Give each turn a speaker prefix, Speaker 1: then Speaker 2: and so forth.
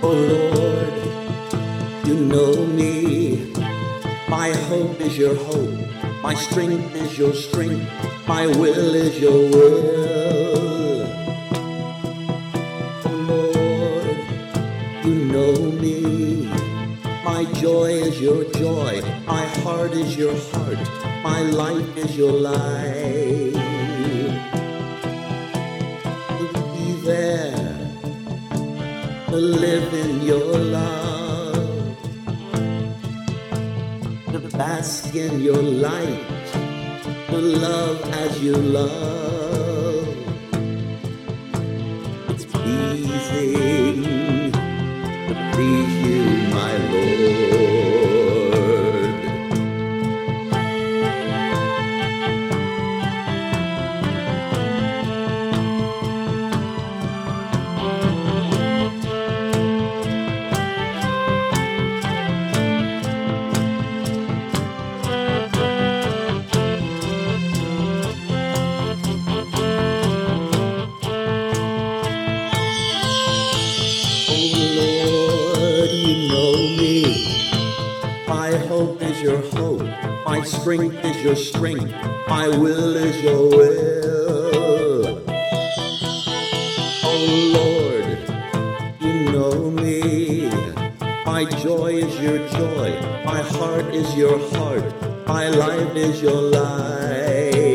Speaker 1: Oh Lord, you know me. My hope is your hope. My strength is your strength. My will is your will. Oh Lord, you know me. My joy is your joy. My heart is your heart. My life is your life. To be there, to live in your love, to bask in your light, to love as you love. It's pleasing to please you, my Lord. My hope is your hope. My strength is your strength. My will is your will. Oh Lord, you know me. My joy is your joy. My heart is your heart. My life is your life.